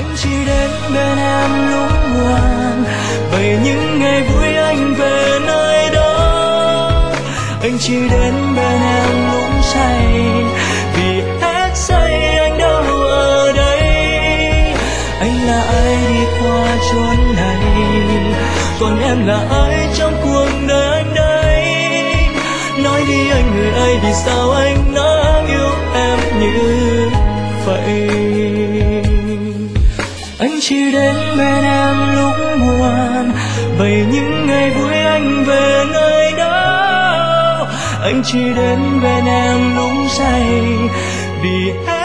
anh chỉ đến bên em lúc buồn, vậy những ngày vui anh về nơi đó. Anh chỉ đến bên em lúc say, vì hết say anh đâu ở đây. Anh là ai đi qua chốn này, còn em là ai trong cuộc đời anh đây? Nói đi anh người ơi, vì sao anh nỡ yêu em như vậy? Anh chỉ đến bên em lúc buồn, vậy những ngày vui anh về nơi đó. Anh chỉ đến bên em lúc say, vì